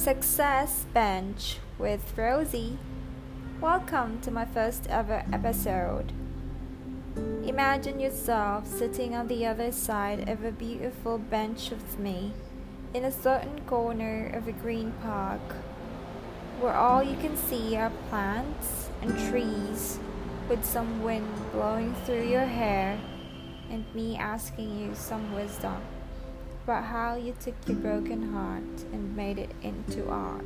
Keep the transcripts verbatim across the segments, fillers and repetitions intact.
Success Bench with Rosie. Welcome to my first ever episode. Imagine yourself sitting on the other side of a beautiful bench with me in a certain corner of a green park where all you can see are plants and trees with some wind blowing through your hair and me asking you some wisdom about how you took your broken heart and made it into art.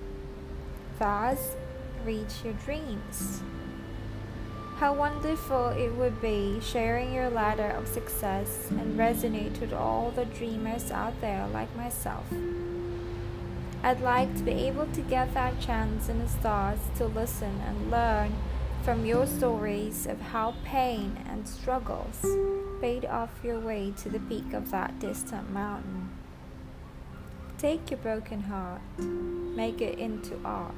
Thus, reach your dreams. How wonderful it would be sharing your ladder of success and resonate with all the dreamers out there like myself. I'd like to be able to get that chance in the stars to listen and learn from your stories of how pain and struggles paid off your way to the peak of that distant mountain. Take your broken heart, make it into art.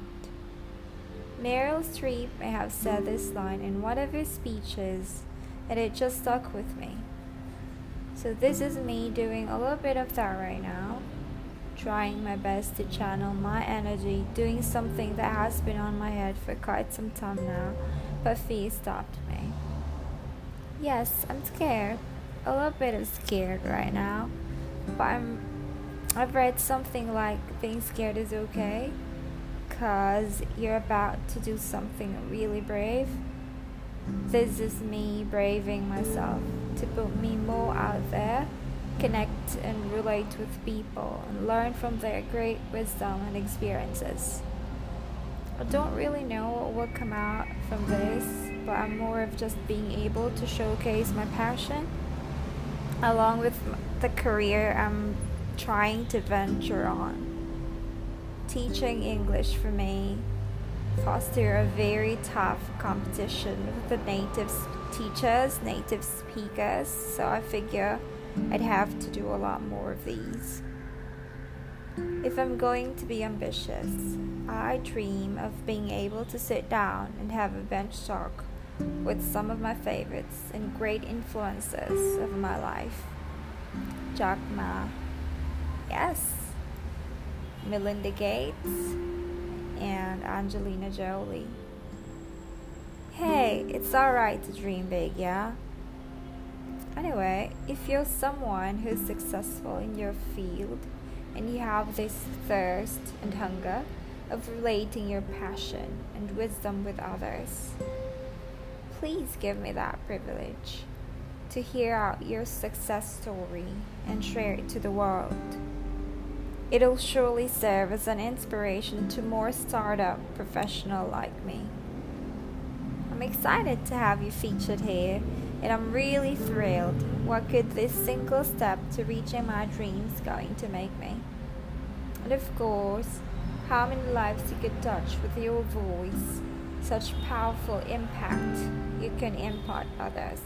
Meryl Streep may have said this line in one of her speeches, and it just stuck with me. So this is me doing a little bit of that right now, trying my best to channel my energy, doing something that has been on my head for quite some time now, but fear stopped me. Yes, I'm scared, a little bit of scared right now, but I'm, I've read something like being scared is okay, cause you're about to do something really brave. This is me braving myself to put me more out there, connect and relate with people, and learn from their great wisdom and experiences. I don't really know what will come out from this, but I'm more of just being able to showcase my passion along with the career I'm trying to venture on. Teaching English for me foster a very tough competition with the native teachers, native speakers, so I figure I'd have to do a lot more of these. If I'm going to be ambitious, I dream of being able to sit down and have a bench talk with some of my favorites and great influences of my life. Jack Ma, yes, Melinda Gates, and Angelina Jolie. Hey, it's alright to dream big, yeah? Anyway, if you're someone who's successful in your field and you have this thirst and hunger of relating your passion and wisdom with others, please give me that privilege to hear out your success story and share it to the world. It'll surely serve as an inspiration to more startup professionals like me. I'm excited to have you featured here, and I'm really thrilled. What could this single step to reaching my dreams going to make me? And of course, how many lives you could touch with your voice, such powerful impact you can impart others.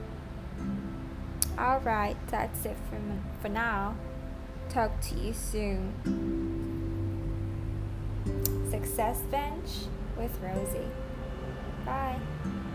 Alright, that's it for, m- for now. Talk to you soon. Success Bench with Rosie. Bye.